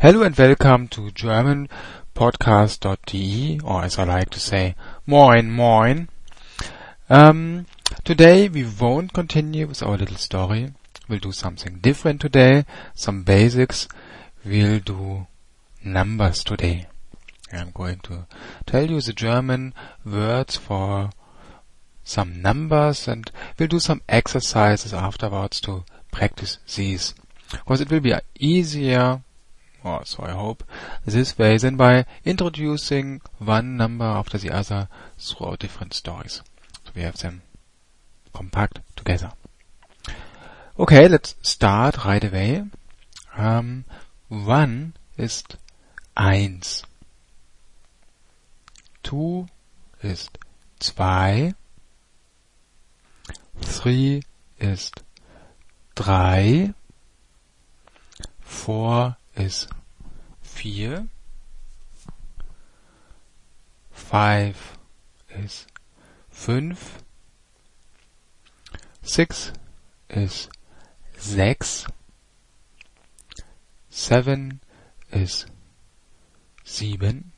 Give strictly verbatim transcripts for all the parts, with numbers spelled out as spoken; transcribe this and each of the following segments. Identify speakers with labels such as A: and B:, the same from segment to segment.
A: Hello and welcome to German podcast dot de, or as I like to say, Moin Moin. Um, today we won't continue with our little story. We'll do something different today, some basics. We'll do numbers today. I'm going to tell you the German words for some numbers, and we'll do some exercises afterwards to practice these. Because it will be easier, or so I hope, this way than by introducing one number after the other throughout different stories. So we have them compact together. Okay, let's start right away. Um, one ist eins. Two ist zwei. Three ist drei. Four ist vier. Five ist fünf. Six ist sechs. Seven ist sieben.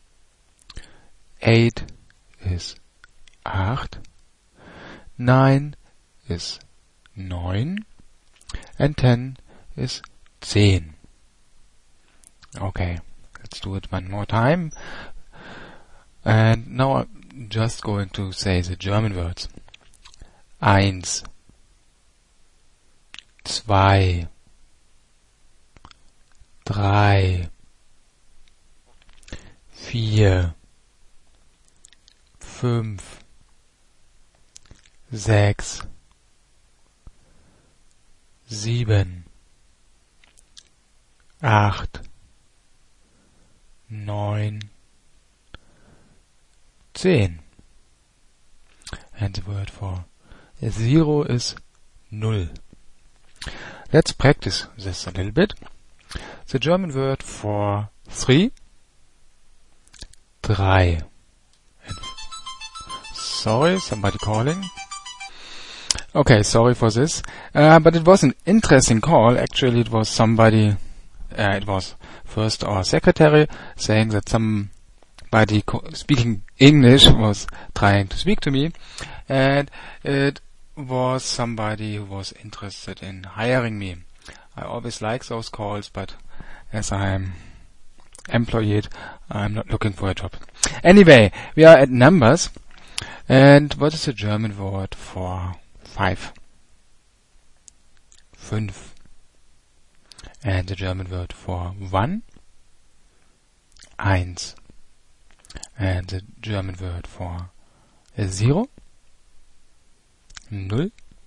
A: Eight ist acht. Nine ist neun. And ten ist zehn. Okay, let's do it one more time. And now I'm just going to say the German words. Eins. Zwei. Drei. Vier. Fünf. Sechs. Sieben. Acht. Neun. Zehn. And the word for zero is null. Let's practice this a little bit. The German word for three. Drei. And sorry, somebody calling. Okay, sorry for this. Uh, but it was an interesting call. Actually, it was somebody, uh, it was first our secretary saying that somebody co- speaking English was trying to speak to me. And it was somebody who was interested in hiring me. I always like those calls, but as I'm employed, I'm not looking for a job. Anyway, we are at numbers. And what is the German word for five? Fünf. And the German word for one? Eins. And the German word for zero? Null.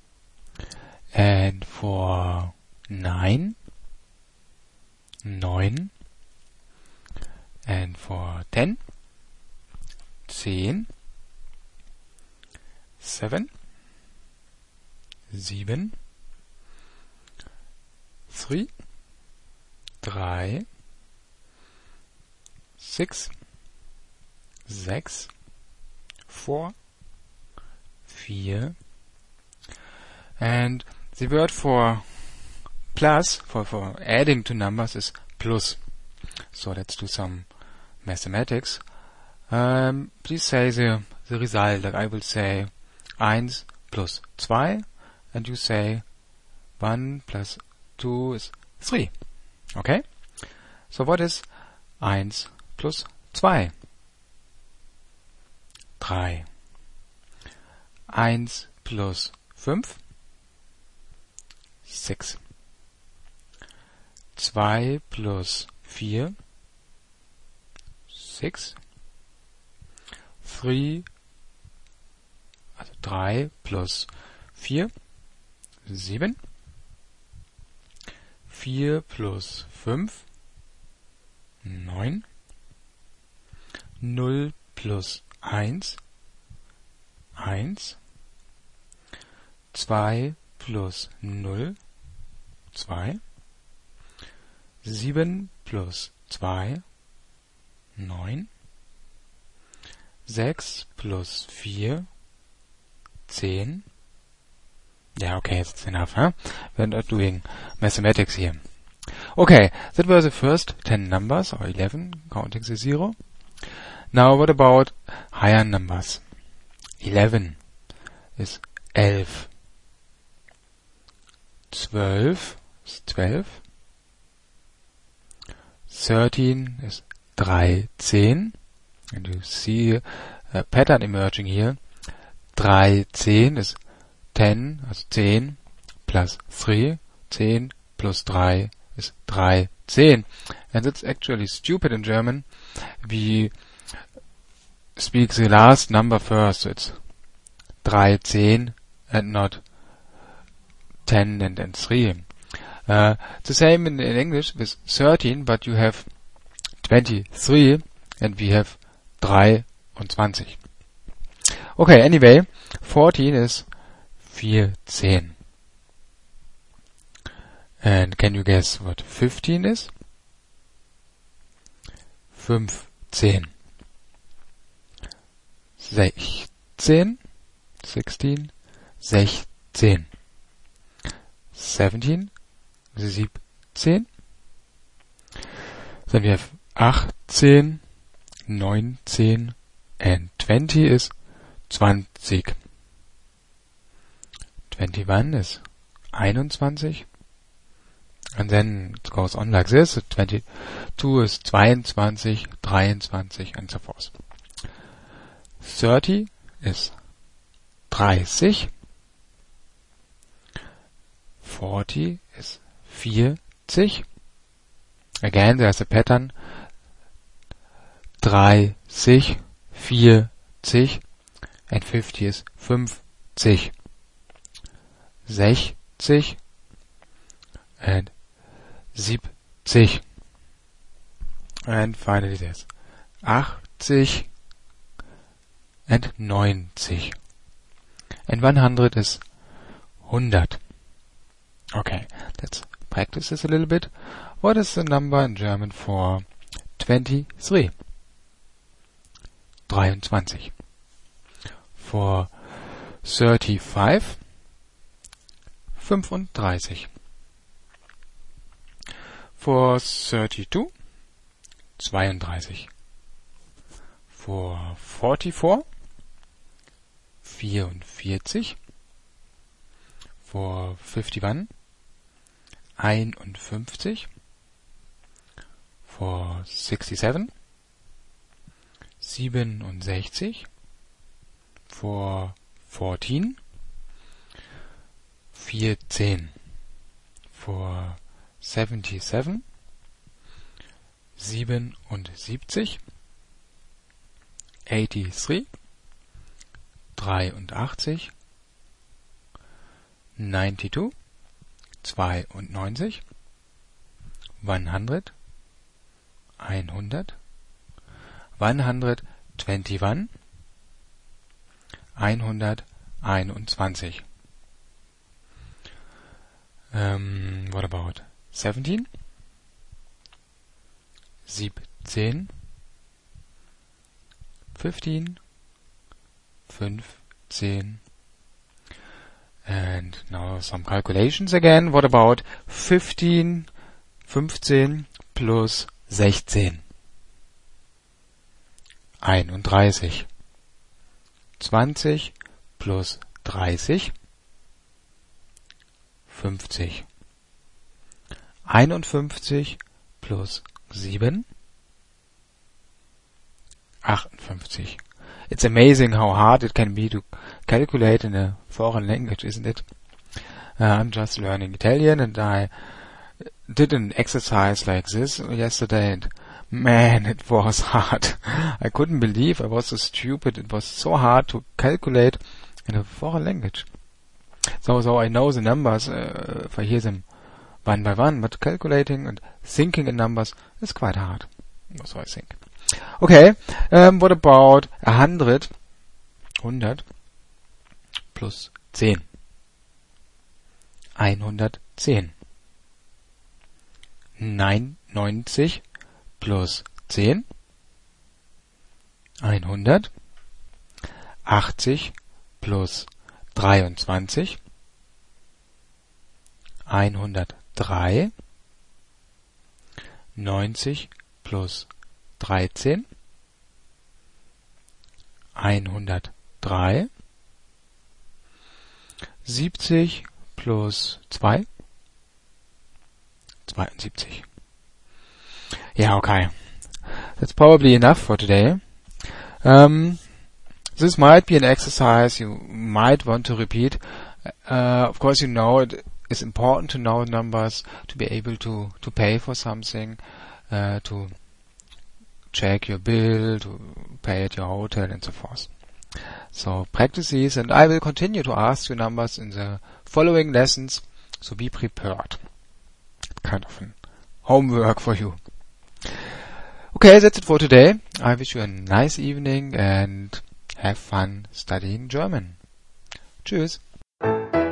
A: And for nine? Neun. And for ten? Zehn. Seven. Sieben. Three. Drei. Six. Sechs. Four. Vier. And the word for plus, for, for adding to numbers, is plus. So let's do some mathematics. Um, please say the, the result. Like I will say eins plus zwei, and you say one plus two is three. Okay? So what is eins plus zwei? Drei. Eins plus fünf? Sechs. Zwei plus vier? Six. Three, also drei plus vier? Sieben. Vier plus fünf? Neun. Null plus eins? Eins. Zwei plus null? Zwei. Sieben plus zwei? Neun. Sechs plus vier? Zehn. Yeah, okay, it's enough, huh? We're not doing mathematics here. Okay, that were the first ten numbers, or eleven, counting the zero. Now what about higher numbers? eleven is elf. twelve is twelve. thirteen is dreizehn. And you see a pattern emerging here. dreizehn is ten, also ten, plus three. ten plus three is dreizehn. And that's actually stupid in German. We speak the last number first, so it's dreizehn and not ten and then three. Uh, the same in, in English with thirteen, but you have twenty-three and we have dreiundzwanzig. Okay, anyway, fourteen is vierzehn. And can you guess what fifteen is? fünfzehn. sechzehn, sixteen, sechzehn. seventeen, siebzehn. Then we have achtzehn, neunzehn, and twenty is zwanzig. twenty-one is einundzwanzig. And then it goes on like this. twenty-two is zweiundzwanzig, dreiundzwanzig, and so forth. thirty is dreißig. forty is vierzig. Again, there's a pattern. dreißig, vierzig, and fifty is fünfzig. sechzig and siebzig. And finally there's achtzig and neunzig. And one hundred is hundred. Okay, let's practice this a little bit. What is the number in German for twenty-three? dreiundzwanzig. For thirty-five? fünfunddreißig. For thirty-two? zweiunddreißig. For forty-four? vierundvierzig. For fifty-one? einundfünfzig. For sixty-seven? siebenundsechzig. For fourteen? vierzehn. For seventy-seven? siebenundsiebzig. eighty-three. dreiundachtzig. ninety-two. zweiundneunzig. one hundred. hundert. one hundred twenty-one. hunderteinundzwanzig. Um, what about seventeen? siebzehn. fifteen. fünfzehn. And now some calculations again. What about fifteen, fünfzehn plus sechzehn? einunddreißig. zwanzig plus dreißig? fünfzig. einundfünfzig plus sieben? achtundfünfzig. It's amazing how hard it can be to calculate in a foreign language, isn't it? Uh, I'm just learning Italian and I did an exercise like this yesterday and man, it was hard. I couldn't believe I was so stupid. It was so hard to calculate in a foreign language. So, so I know the numbers uh, if I hear them one by one, but calculating and thinking in numbers is quite hard. So I think. Okay, um, what about a hundred? hundert plus zehn. einhundertzehn. neunzig plus zehn. hundert. achtzig plus dreiundzwanzig. hundertdrei. neunzig plus dreizehn, hundertdrei, siebzig plus zwei, zweiundsiebzig. Yeah, okay. That's probably enough for today. Um, this might be an exercise you might want to repeat. Uh, of course, you know it is important to know numbers to be able to, to pay for something, uh, to check your bill, to pay at your hotel and so forth. So practice these, and I will continue to ask you numbers in the following lessons, so be prepared. Kind of an homework for you. Okay, that's it for today. I wish you a nice evening and have fun studying German. Tschüss.